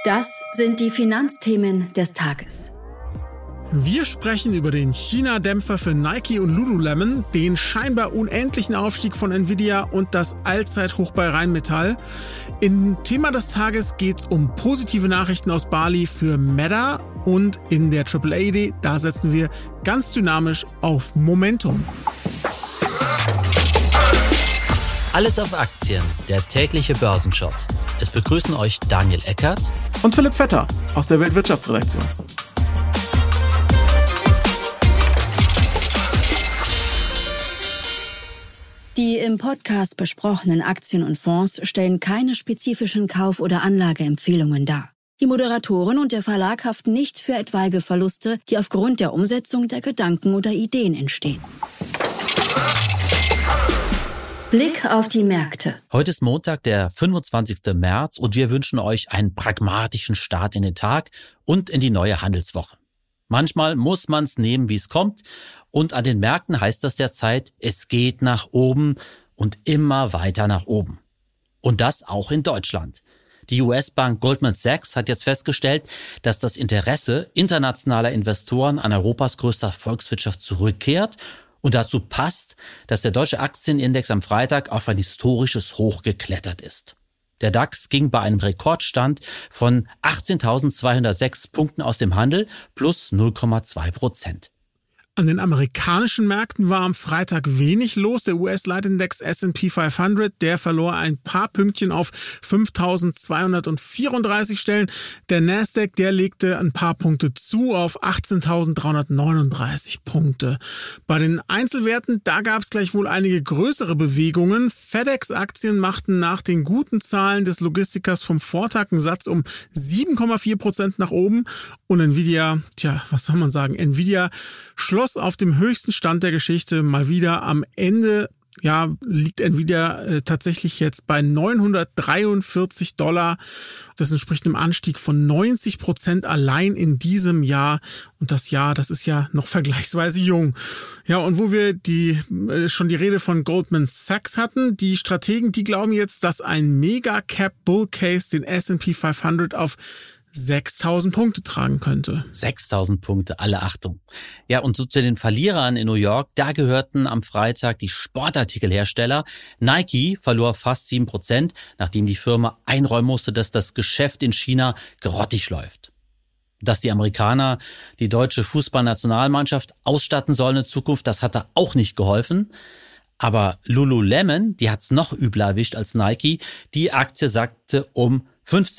Das sind die Finanzthemen des Tages. Wir sprechen über den China-Dämpfer für Nike und Lululemon, den scheinbar unendlichen Aufstieg von Nvidia und das Allzeithoch bei Rheinmetall. Im Thema des Tages geht es um positive Nachrichten aus Bali für Meta und in der AAA, da setzen wir ganz dynamisch auf Momentum. Alles auf Aktien, der tägliche Börsenshot. Es begrüßen euch Daniel Eckert und Philipp Vetter aus der Weltwirtschaftsredaktion. Die im Podcast besprochenen Aktien und Fonds stellen keine spezifischen Kauf- oder Anlageempfehlungen dar. Die Moderatoren und der Verlag haften nicht für etwaige Verluste, die aufgrund der Umsetzung der Gedanken oder Ideen entstehen. Blick auf die Märkte. Heute ist Montag, der 25. März und wir wünschen euch einen pragmatischen Start in den Tag und in die neue Handelswoche. Manchmal muss man es nehmen, wie es kommt. Und an den Märkten heißt das derzeit, es geht nach oben und immer weiter nach oben. Und das auch in Deutschland. Die US-Bank Goldman Sachs hat jetzt festgestellt, dass das Interesse internationaler Investoren an Europas größter Volkswirtschaft zurückkehrt. Und dazu passt, dass der deutsche Aktienindex am Freitag auf ein historisches Hoch geklettert ist. Der DAX ging bei einem Rekordstand von 18.206 Punkten aus dem Handel plus 0,2%. An den amerikanischen Märkten war am Freitag wenig los. Der US-Leitindex S&P 500, der verlor ein paar Pünktchen auf 5.234 Stellen. Der Nasdaq, der legte ein paar Punkte zu auf 18.339 Punkte. Bei den Einzelwerten, da gab es gleichwohl einige größere Bewegungen. FedEx-Aktien machten nach den guten Zahlen des Logistikers vom Vortag einen Satz um 7,4% nach oben. Und Nvidia, was soll man sagen, Nvidia schloss auf dem höchsten Stand der Geschichte mal wieder am Ende. Ja, liegt Nvidia tatsächlich jetzt bei $943. Das entspricht einem Anstieg von 90% allein in diesem Jahr. Und das Jahr, das ist ja noch vergleichsweise jung. Ja, und wo wir schon die Rede von Goldman Sachs hatten, die Strategen, die glauben jetzt, dass ein Mega-Cap-Bull-Case den S&P 500 auf 6.000 Punkte tragen könnte. 6.000 Punkte, alle Achtung. Ja, und so zu den Verlierern in New York, da gehörten am Freitag die Sportartikelhersteller. Nike verlor fast 7%, nachdem die Firma einräumen musste, dass das Geschäft in China grottig läuft. Dass die Amerikaner die deutsche Fußballnationalmannschaft ausstatten sollen in Zukunft, das hat da auch nicht geholfen. Aber Lululemon, die hat's noch übler erwischt als Nike. Die Aktie sackte um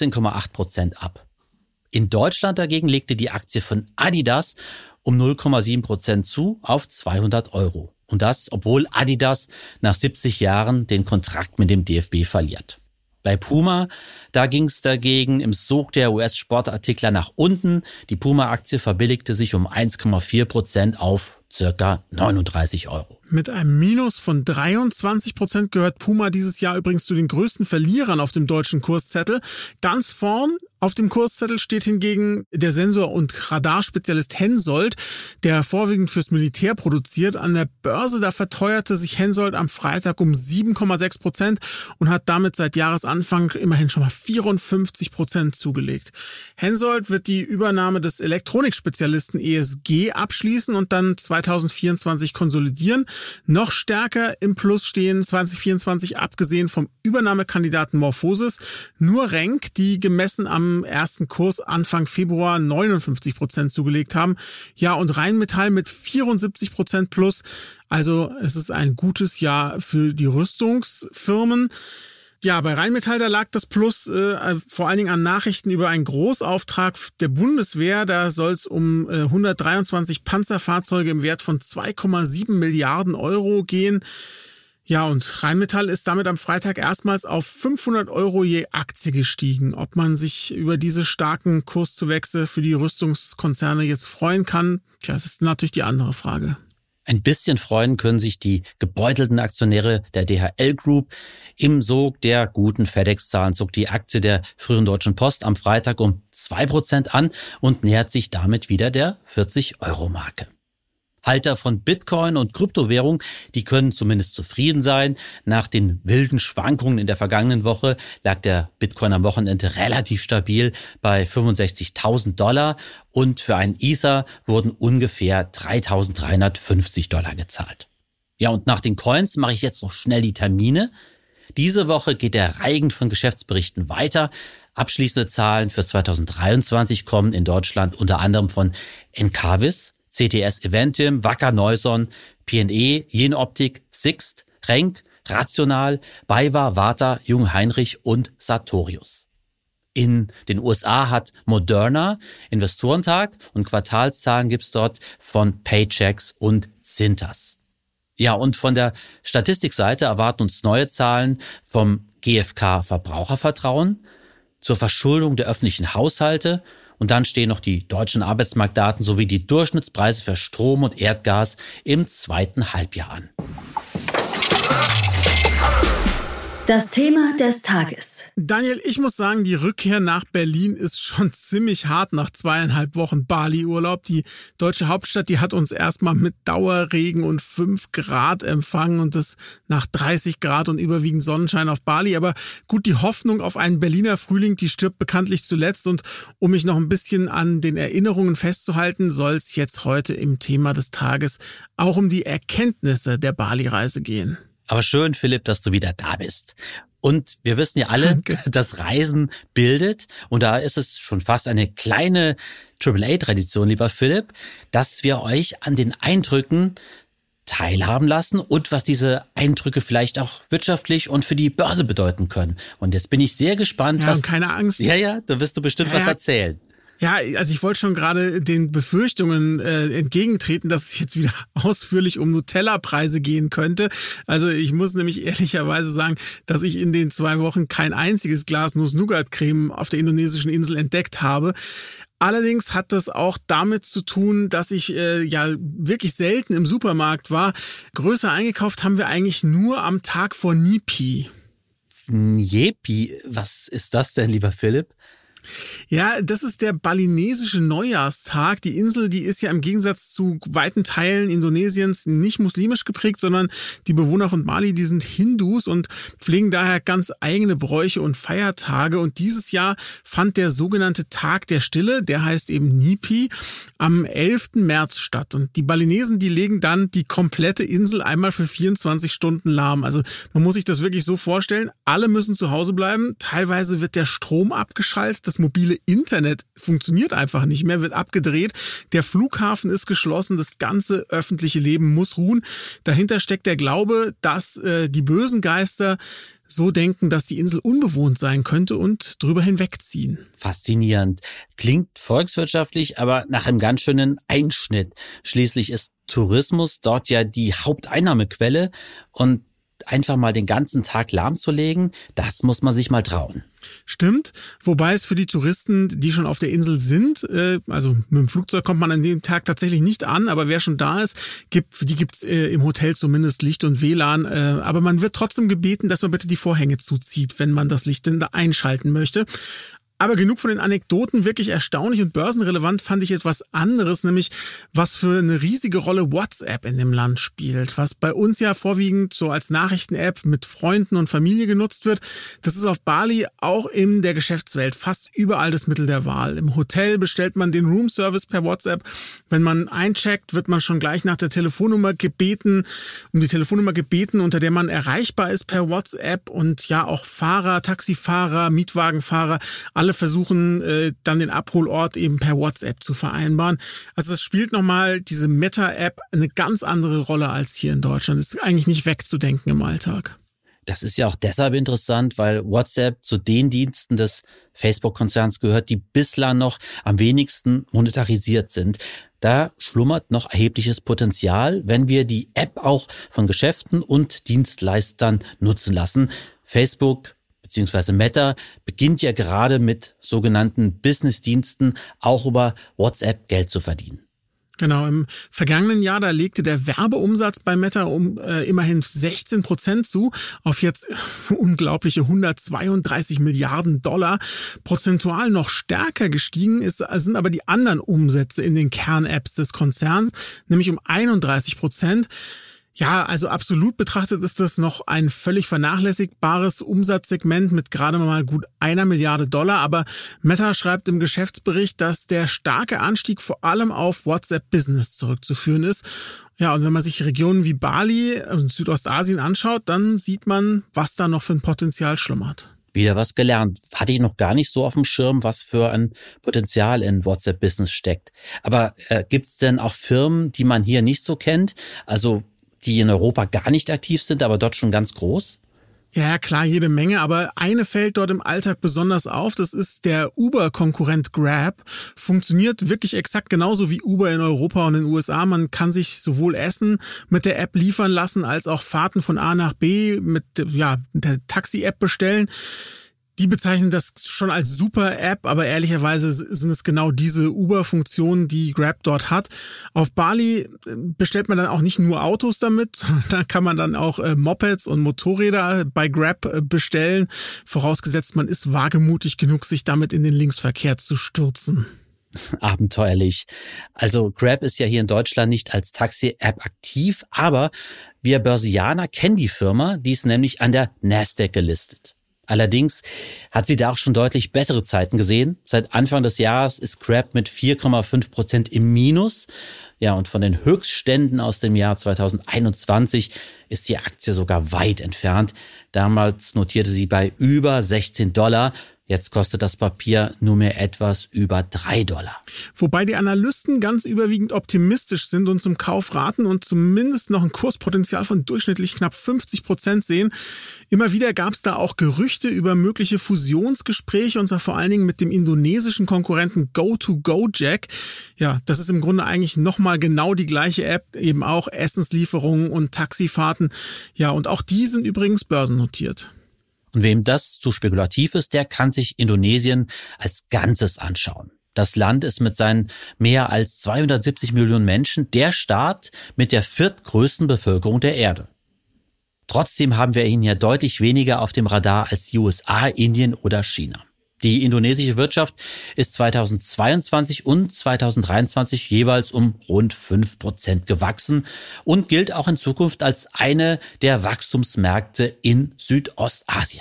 15,8% ab. In Deutschland dagegen legte die Aktie von Adidas um 0,7% zu auf 200 €. Und das, obwohl Adidas nach 70 Jahren den Kontrakt mit dem DFB verliert. Bei Puma, da ging es dagegen im Sog der US-Sportartikler nach unten. Die Puma-Aktie verbilligte sich um 1,4% auf ca. 39 €. Mit einem Minus von 23% gehört Puma dieses Jahr übrigens zu den größten Verlierern auf dem deutschen Kurszettel. Ganz vorn auf dem Kurszettel steht hingegen der Sensor- und Radarspezialist Hensoldt, der vorwiegend fürs Militär produziert. An der Börse, da verteuerte sich Hensoldt am Freitag um 7,6% und hat damit seit Jahresanfang immerhin schon mal 54% zugelegt. Hensoldt wird die Übernahme des Elektronikspezialisten ESG abschließen und dann 2024 konsolidieren. Noch stärker im Plus stehen 2024, abgesehen vom Übernahmekandidaten Morphosis, nur Renk, die gemessen am ersten Kurs Anfang Februar 59% zugelegt haben. Ja, und Rheinmetall mit 74% plus. Also es ist ein gutes Jahr für die Rüstungsfirmen. Ja, bei Rheinmetall, da lag das Plus vor allen Dingen an Nachrichten über einen Großauftrag der Bundeswehr. Da soll es um 123 Panzerfahrzeuge im Wert von 2,7 Milliarden € gehen. Ja, und Rheinmetall ist damit am Freitag erstmals auf 500 € je Aktie gestiegen. Ob man sich über diese starken Kurszuwächse für die Rüstungskonzerne jetzt freuen kann, das ist natürlich die andere Frage. Ein bisschen freuen können sich die gebeutelten Aktionäre der DHL Group. Im Sog der guten FedEx-Zahlen zog die Aktie der früheren Deutschen Post am Freitag um 2% an und nähert sich damit wieder der 40-Euro-Marke. Halter von Bitcoin und Kryptowährung, die können zumindest zufrieden sein. Nach den wilden Schwankungen in der vergangenen Woche lag der Bitcoin am Wochenende relativ stabil bei $65.000 und für einen Ether wurden ungefähr $3.350 gezahlt. Ja, und nach den Coins mache ich jetzt noch schnell die Termine. Diese Woche geht der Reigen von Geschäftsberichten weiter. Abschließende Zahlen für 2023 kommen in Deutschland unter anderem von Encavis, CTS Eventim, Wacker Neuson, P&E, Jenoptik, Sixt, Renk, Rational, BayWa, Varta, Jungheinrich und Sartorius. In den USA hat Moderna Investorentag und Quartalszahlen gibt's dort von Paychex und Cintas. Ja, und von der Statistikseite erwarten uns neue Zahlen vom GfK Verbrauchervertrauen, zur Verschuldung der öffentlichen Haushalte und dann stehen noch die deutschen Arbeitsmarktdaten sowie die Durchschnittspreise für Strom und Erdgas im zweiten Halbjahr an. Das Thema des Tages. Daniel, ich muss sagen, die Rückkehr nach Berlin ist schon ziemlich hart nach 2,5 Wochen Bali-Urlaub. Die deutsche Hauptstadt, die hat uns erstmal mit Dauerregen und 5 Grad empfangen und das nach 30 Grad und überwiegend Sonnenschein auf Bali. Aber gut, die Hoffnung auf einen Berliner Frühling, die stirbt bekanntlich zuletzt. Und um mich noch ein bisschen an den Erinnerungen festzuhalten, soll es jetzt heute im Thema des Tages auch um die Erkenntnisse der Bali-Reise gehen. Aber schön, Philipp, dass du wieder da bist. Und wir wissen ja alle, dass Reisen bildet. Und da ist es schon fast eine kleine AAA-Tradition, lieber Philipp, dass wir euch an den Eindrücken teilhaben lassen und was diese Eindrücke vielleicht auch wirtschaftlich und für die Börse bedeuten können. Und jetzt bin ich sehr gespannt, was... keine Angst. Ja, da wirst du bestimmt was erzählen. Ja, also ich wollte schon gerade den Befürchtungen entgegentreten, dass es jetzt wieder ausführlich um Nutella-Preise gehen könnte. Also ich muss nämlich ehrlicherweise sagen, dass ich in den 2 Wochen kein einziges Glas Nuss-Nougat-Creme auf der indonesischen Insel entdeckt habe. Allerdings hat das auch damit zu tun, dass ich wirklich selten im Supermarkt war. Größer eingekauft haben wir eigentlich nur am Tag vor Nyepi. Nyepi, was ist das denn, lieber Philipp? Ja, das ist der balinesische Neujahrstag. Die Insel, die ist ja im Gegensatz zu weiten Teilen Indonesiens nicht muslimisch geprägt, sondern die Bewohner von Bali, die sind Hindus und pflegen daher ganz eigene Bräuche und Feiertage. Und dieses Jahr fand der sogenannte Tag der Stille, der heißt eben Nyepi, am 11. März statt. Und die Balinesen, die legen dann die komplette Insel einmal für 24 Stunden lahm. Also man muss sich das wirklich so vorstellen, alle müssen zu Hause bleiben. Teilweise wird der Strom abgeschaltet, das mobile Internet funktioniert einfach nicht mehr, wird abgedreht. Der Flughafen ist geschlossen, das ganze öffentliche Leben muss ruhen. Dahinter steckt der Glaube, dass die bösen Geister so denken, dass die Insel unbewohnt sein könnte und drüber hinwegziehen. Faszinierend. Klingt volkswirtschaftlich, aber nach einem ganz schönen Einschnitt. Schließlich ist Tourismus dort ja die Haupteinnahmequelle und einfach mal den ganzen Tag lahmzulegen, das muss man sich mal trauen. Stimmt, wobei es für die Touristen, die schon auf der Insel sind, also mit dem Flugzeug kommt man an dem Tag tatsächlich nicht an, aber wer schon da ist, für die gibt's im Hotel zumindest Licht und WLAN, aber man wird trotzdem gebeten, dass man bitte die Vorhänge zuzieht, wenn man das Licht denn da einschalten möchte. Aber genug von den Anekdoten, wirklich erstaunlich und börsenrelevant fand ich etwas anderes, nämlich was für eine riesige Rolle WhatsApp in dem Land spielt. Was bei uns ja vorwiegend so als Nachrichten-App mit Freunden und Familie genutzt wird, das ist auf Bali auch in der Geschäftswelt fast überall das Mittel der Wahl. Im Hotel bestellt man den Roomservice per WhatsApp. Wenn man eincheckt, wird man schon gleich nach der Telefonnummer gebeten, unter der man erreichbar ist per WhatsApp. Und ja, auch Fahrer, Taxifahrer, Mietwagenfahrer, alle versuchen dann den Abholort eben per WhatsApp zu vereinbaren. Also das spielt nochmal diese Meta-App eine ganz andere Rolle als hier in Deutschland. Das ist eigentlich nicht wegzudenken im Alltag. Das ist ja auch deshalb interessant, weil WhatsApp zu den Diensten des Facebook-Konzerns gehört, die bislang noch am wenigsten monetarisiert sind. Da schlummert noch erhebliches Potenzial, wenn wir die App auch von Geschäften und Dienstleistern nutzen lassen. Facebook beziehungsweise Meta beginnt ja gerade mit sogenannten Business-Diensten auch über WhatsApp Geld zu verdienen. Genau, im vergangenen Jahr, da legte der Werbeumsatz bei Meta um immerhin 16% zu, auf jetzt unglaubliche 132 Milliarden $. Prozentual noch stärker gestiegen sind aber die anderen Umsätze in den Kern-Apps des Konzerns, nämlich um 31%. Ja, also absolut betrachtet ist das noch ein völlig vernachlässigbares Umsatzsegment mit gerade mal gut 1 Milliarde $, aber Meta schreibt im Geschäftsbericht, dass der starke Anstieg vor allem auf WhatsApp Business zurückzuführen ist. Ja, und wenn man sich Regionen wie Bali und Südostasien anschaut, dann sieht man, was da noch für ein Potenzial schlummert. Wieder was gelernt. Hatte ich noch gar nicht so auf dem Schirm, was für ein Potenzial in WhatsApp Business steckt. Aber gibt's denn auch Firmen, die man hier nicht so kennt? Also die in Europa gar nicht aktiv sind, aber dort schon ganz groß? Ja, klar, jede Menge, aber eine fällt dort im Alltag besonders auf, das ist der Uber-Konkurrent Grab. Funktioniert wirklich exakt genauso wie Uber in Europa und in den USA. Man kann sich sowohl Essen mit der App liefern lassen, als auch Fahrten von A nach B mit der Taxi-App bestellen. Die bezeichnen das schon als super App, aber ehrlicherweise sind es genau diese Uber-Funktionen, die Grab dort hat. Auf Bali bestellt man dann auch nicht nur Autos damit, da kann man dann auch Mopeds und Motorräder bei Grab bestellen, vorausgesetzt man ist wagemutig genug, sich damit in den Linksverkehr zu stürzen. Abenteuerlich. Also Grab ist ja hier in Deutschland nicht als Taxi-App aktiv, aber wir Börsianer kennen die Firma, die ist nämlich an der Nasdaq gelistet. Allerdings hat sie da auch schon deutlich bessere Zeiten gesehen. Seit Anfang des Jahres ist Grab mit 4,5% im Minus. Ja, und von den Höchstständen aus dem Jahr 2021 ist die Aktie sogar weit entfernt. Damals notierte sie bei über $16. Jetzt kostet das Papier nur mehr etwas über $3. Wobei die Analysten ganz überwiegend optimistisch sind und zum Kauf raten und zumindest noch ein Kurspotenzial von durchschnittlich knapp 50% sehen. Immer wieder gab es da auch Gerüchte über mögliche Fusionsgespräche, und zwar vor allen Dingen mit dem indonesischen Konkurrenten Go2Gojek. Ja, das ist im Grunde eigentlich nochmal genau die gleiche App, eben auch Essenslieferungen und Taxifahrten. Ja, und auch die sind übrigens börsennotiert. Und wem das zu spekulativ ist, der kann sich Indonesien als Ganzes anschauen. Das Land ist mit seinen mehr als 270 Millionen Menschen der Staat mit der viertgrößten Bevölkerung der Erde. Trotzdem haben wir ihn ja deutlich weniger auf dem Radar als die USA, Indien oder China. Die indonesische Wirtschaft ist 2022 und 2023 jeweils um rund 5% gewachsen und gilt auch in Zukunft als eine der Wachstumsmärkte in Südostasien.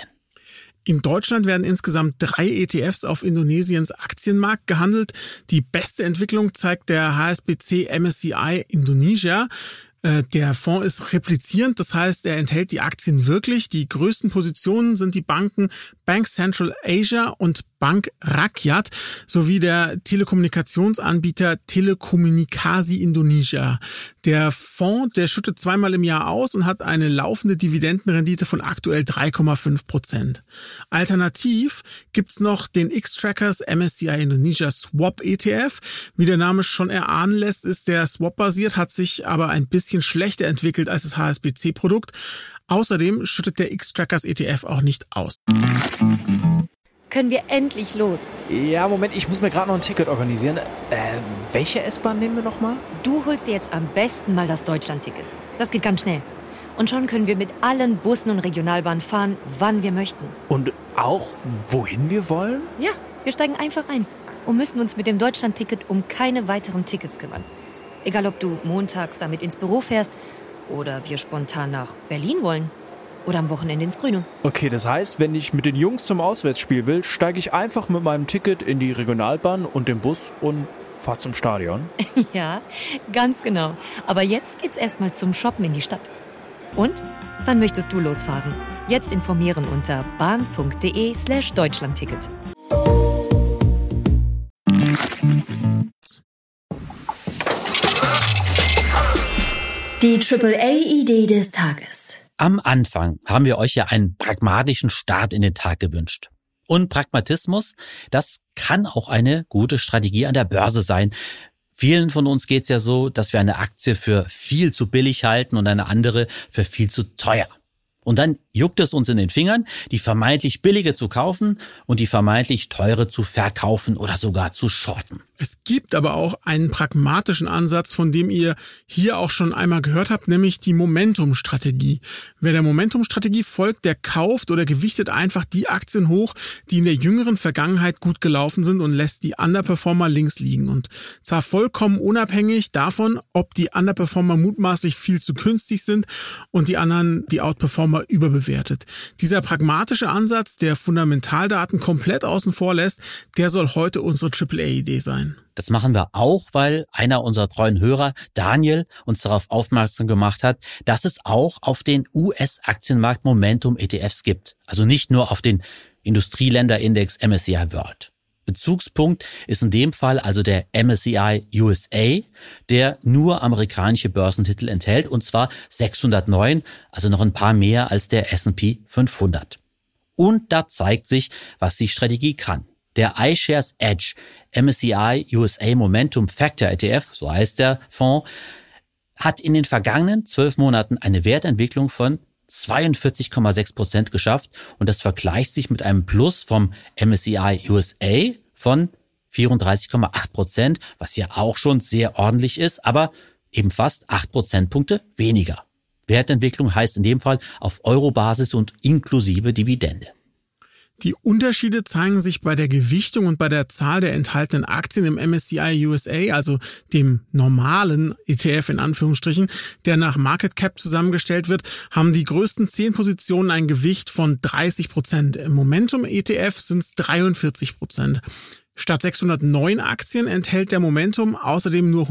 In Deutschland werden insgesamt 3 ETFs auf Indonesiens Aktienmarkt gehandelt. Die beste Entwicklung zeigt der HSBC MSCI Indonesia. Der Fonds ist replizierend, das heißt, er enthält die Aktien wirklich. Die größten Positionen sind die Banken Bank Central Asia und Bank Rakyat sowie der Telekommunikationsanbieter Telekomunikasi Indonesia. Der Fonds, der schüttet 2-mal im Jahr aus und hat eine laufende Dividendenrendite von aktuell 3,5%. Alternativ gibt's noch den X-Trackers MSCI Indonesia Swap ETF. Wie der Name schon erahnen lässt, ist der Swap basiert, hat sich aber ein bisschen schlechter entwickelt als das HSBC-Produkt. Außerdem schüttet der X-Trackers ETF auch nicht aus. Können wir endlich los? Ja, Moment, ich muss mir gerade noch ein Ticket organisieren. Welche S-Bahn nehmen wir nochmal? Du holst dir jetzt am besten mal das Deutschland-Ticket. Das geht ganz schnell. Und schon können wir mit allen Bussen und Regionalbahnen fahren, wann wir möchten. Und auch, wohin wir wollen? Ja, wir steigen einfach ein und müssen uns mit dem Deutschland-Ticket um keine weiteren Tickets kümmern. Egal, ob du montags damit ins Büro fährst oder wir spontan nach Berlin wollen. Oder am Wochenende ins Grüne. Okay, das heißt, wenn ich mit den Jungs zum Auswärtsspiel will, steige ich einfach mit meinem Ticket in die Regionalbahn und den Bus und fahre zum Stadion. Ja, ganz genau. Aber jetzt geht's erstmal zum Shoppen in die Stadt. Und? Wann möchtest du losfahren? Jetzt informieren unter bahn.de/Deutschlandticket. Die AAA-Idee des Tages. Am Anfang haben wir euch ja einen pragmatischen Start in den Tag gewünscht. Und Pragmatismus, das kann auch eine gute Strategie an der Börse sein. Vielen von uns geht's ja so, dass wir eine Aktie für viel zu billig halten und eine andere für viel zu teuer. Und dann juckt es uns in den Fingern, die vermeintlich billige zu kaufen und die vermeintlich teure zu verkaufen oder sogar zu shorten. Es gibt aber auch einen pragmatischen Ansatz, von dem ihr hier auch schon einmal gehört habt, nämlich die Momentum-Strategie. Wer der Momentum-Strategie folgt, der kauft oder gewichtet einfach die Aktien hoch, die in der jüngeren Vergangenheit gut gelaufen sind und lässt die Underperformer links liegen. Und zwar vollkommen unabhängig davon, ob die Underperformer mutmaßlich viel zu günstig sind und die anderen, die Outperformer, überbewertet. Dieser pragmatische Ansatz, der Fundamentaldaten komplett außen vor lässt, der soll heute unsere AAA-Idee sein. Das machen wir auch, weil einer unserer treuen Hörer, Daniel, uns darauf aufmerksam gemacht hat, dass es auch auf den US-Aktienmarkt Momentum-ETFs gibt. Also nicht nur auf den Industrieländerindex MSCI World. Bezugspunkt ist in dem Fall also der MSCI USA, der nur amerikanische Börsentitel enthält, und zwar 609, also noch ein paar mehr als der S&P 500. Und da zeigt sich, was die Strategie kann. Der iShares Edge MSCI USA Momentum Factor ETF, so heißt der Fonds, hat in den vergangenen 12 Monaten eine Wertentwicklung von 42,6% geschafft und das vergleicht sich mit einem Plus vom MSCI USA von 34,8%, was ja auch schon sehr ordentlich ist, aber eben fast 8 Prozentpunkte weniger. Wertentwicklung heißt in dem Fall auf Euro-Basis und inklusive Dividende. Die Unterschiede zeigen sich bei der Gewichtung und bei der Zahl der enthaltenen Aktien im MSCI USA, also dem normalen ETF in Anführungsstrichen, der nach Market Cap zusammengestellt wird, haben die größten 10 Positionen ein Gewicht von 30%. Im Momentum ETF sind es 43%. Statt 609 Aktien enthält der Momentum außerdem nur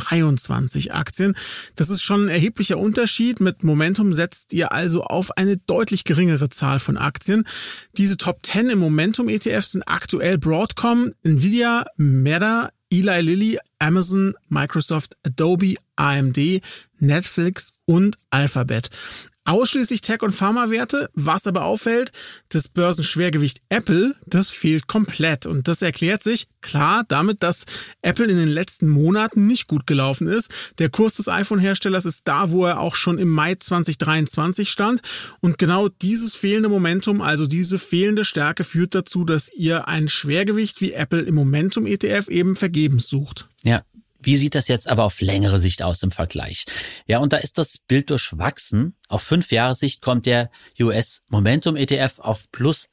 123 Aktien. Das ist schon ein erheblicher Unterschied. Mit Momentum setzt ihr also auf eine deutlich geringere Zahl von Aktien. Diese Top 10 im Momentum-ETF sind aktuell Broadcom, Nvidia, Meta, Eli Lilly, Amazon, Microsoft, Adobe, AMD, Netflix und Alphabet. Ausschließlich Tech- und Pharmawerte, was aber auffällt, das Börsenschwergewicht Apple, das fehlt komplett. Und das erklärt sich, klar, damit, dass Apple in den letzten Monaten nicht gut gelaufen ist. Der Kurs des iPhone-Herstellers ist da, wo er auch schon im Mai 2023 stand. Und genau dieses fehlende Momentum, also diese fehlende Stärke, führt dazu, dass ihr ein Schwergewicht wie Apple im Momentum-ETF eben vergebens sucht. Ja. Wie sieht das jetzt aber auf längere Sicht aus im Vergleich? Ja, und da ist das Bild durchwachsen. Auf 5 Jahre Sicht kommt der US Momentum ETF auf plus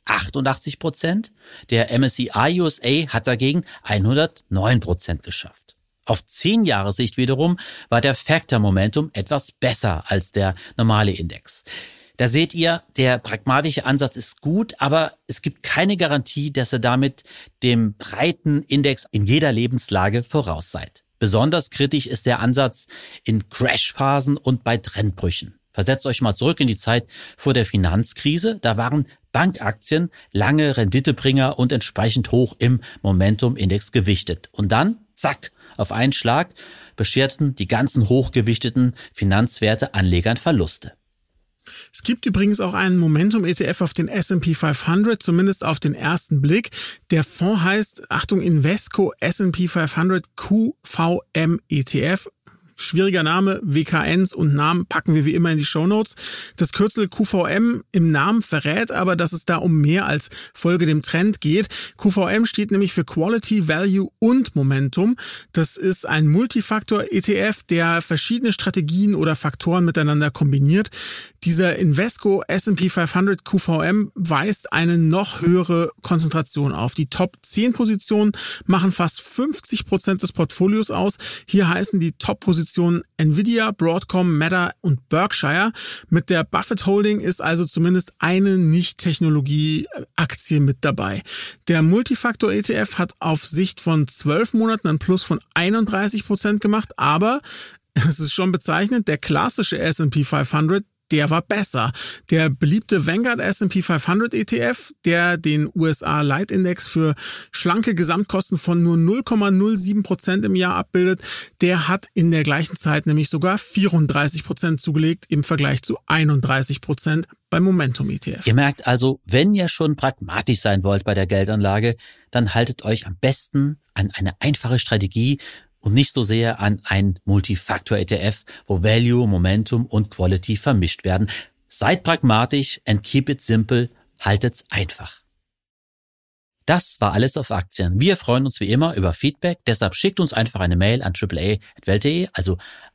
88%. Der MSCI USA hat dagegen 109% geschafft. Auf 10 Jahre Sicht wiederum war der Factor Momentum etwas besser als der normale Index. Da seht ihr, der pragmatische Ansatz ist gut, aber es gibt keine Garantie, dass ihr damit dem breiten Index in jeder Lebenslage voraus seid. Besonders kritisch ist der Ansatz in Crashphasen und bei Trendbrüchen. Versetzt euch mal zurück in die Zeit vor der Finanzkrise. Da waren Bankaktien lange Renditebringer und entsprechend hoch im Momentum-Index gewichtet. Und dann, zack, auf einen Schlag bescherten die ganzen hochgewichteten Finanzwerte Anlegern Verluste. Es gibt übrigens auch einen Momentum-ETF auf den S&P 500, zumindest auf den ersten Blick. Der Fonds heißt, Achtung, Invesco S&P 500 QVM ETF. Schwieriger Name, WKNs und Namen packen wir wie immer in die Shownotes. Das Kürzel QVM im Namen verrät aber, dass es da um mehr als Folge dem Trend geht. QVM steht nämlich für Quality, Value und Momentum. Das ist ein Multifaktor-ETF, der verschiedene Strategien oder Faktoren miteinander kombiniert. Dieser Invesco S&P 500 QVM weist eine noch höhere Konzentration auf. Die Top 10 Positionen machen fast 50% des Portfolios aus. Hier heißen die Top-Positionen Nvidia, Broadcom, Meta und Berkshire. Mit der Buffett Holding ist also zumindest eine Nicht-Technologie-Aktie mit dabei. Der Multifaktor-ETF hat auf Sicht von 12 Monaten einen Plus von 31% gemacht, aber es ist schon bezeichnend, der klassische S&P 500, der war besser. Der beliebte Vanguard S&P 500 ETF, der den USA Light Index für schlanke Gesamtkosten von nur 0,07% im Jahr abbildet, der hat in der gleichen Zeit nämlich sogar 34% zugelegt im Vergleich zu 31% beim Momentum ETF. Ihr merkt also, wenn ihr schon pragmatisch sein wollt bei der Geldanlage, dann haltet euch am besten an eine einfache Strategie und nicht so sehr an ein Multifaktor-ETF, wo Value, Momentum und Quality vermischt werden. Seid pragmatisch and keep it simple, haltet's einfach. Das war alles auf Aktien. Wir freuen uns wie immer über Feedback, deshalb schickt uns einfach eine Mail an aaa@welt.de, also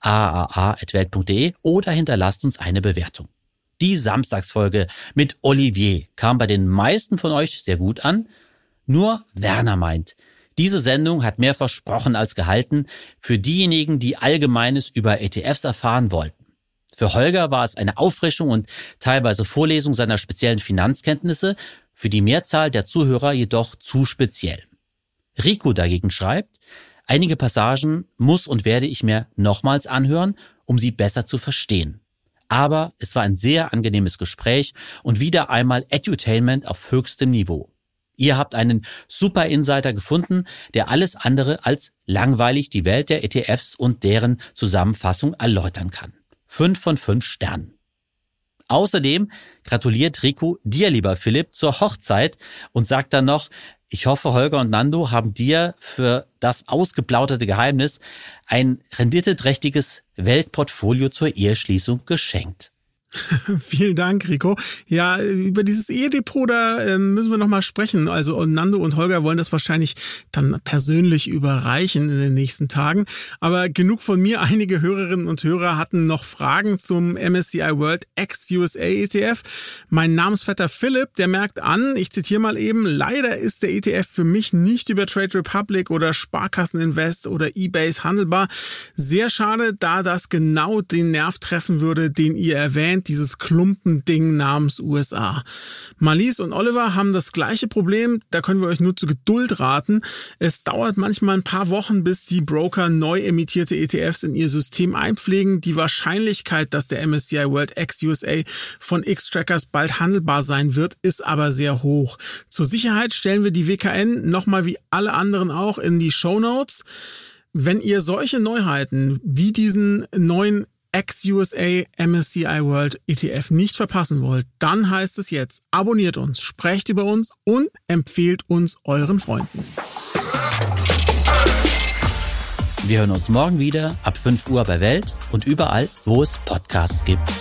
aaa@welt.de oder hinterlasst uns eine Bewertung. Die Samstagsfolge mit Olivier kam bei den meisten von euch sehr gut an. Nur Werner meint, diese Sendung hat mehr versprochen als gehalten für diejenigen, die Allgemeines über ETFs erfahren wollten. Für Holger war es eine Auffrischung und teilweise Vorlesung seiner speziellen Finanzkenntnisse, für die Mehrzahl der Zuhörer jedoch zu speziell. Rico dagegen schreibt, einige Passagen muss und werde ich mir nochmals anhören, um sie besser zu verstehen. Aber es war ein sehr angenehmes Gespräch und wieder einmal Edutainment auf höchstem Niveau. Ihr habt einen super Insider gefunden, der alles andere als langweilig die Welt der ETFs und deren Zusammenfassung erläutern kann. 5 von 5 Sternen. Außerdem gratuliert Rico dir, lieber Philipp, zur Hochzeit und sagt dann noch, ich hoffe, Holger und Nando haben dir für das ausgeplauderte Geheimnis ein renditeträchtiges Weltportfolio zur Eheschließung geschenkt. Vielen Dank, Rico. Ja, über dieses Ehedepot, da müssen wir nochmal sprechen. Also Nando und Holger wollen das wahrscheinlich dann persönlich überreichen in den nächsten Tagen. Aber genug von mir. Einige Hörerinnen und Hörer hatten noch Fragen zum MSCI World ex-USA ETF. Mein Namensvetter Philipp, der merkt an, ich zitiere mal eben, leider ist der ETF für mich nicht über Trade Republic oder Sparkasseninvest oder eBase handelbar. Sehr schade, da das genau den Nerv treffen würde, den ihr erwähnt, dieses Klumpending namens USA. Marlies und Oliver haben das gleiche Problem, da können wir euch nur zu Geduld raten. Es dauert manchmal ein paar Wochen, bis die Broker neu emittierte ETFs in ihr System einpflegen. Die Wahrscheinlichkeit, dass der MSCI World ex-USA von X-Trackers bald handelbar sein wird, ist aber sehr hoch. Zur Sicherheit stellen wir die WKN nochmal wie alle anderen auch in die Shownotes. Wenn ihr solche Neuheiten wie diesen neuen ex-USA MSCI World ETF nicht verpassen wollt, dann heißt es jetzt, abonniert uns, sprecht über uns und empfehlt uns euren Freunden. Wir hören uns morgen wieder ab 5 Uhr bei Welt und überall, wo es Podcasts gibt.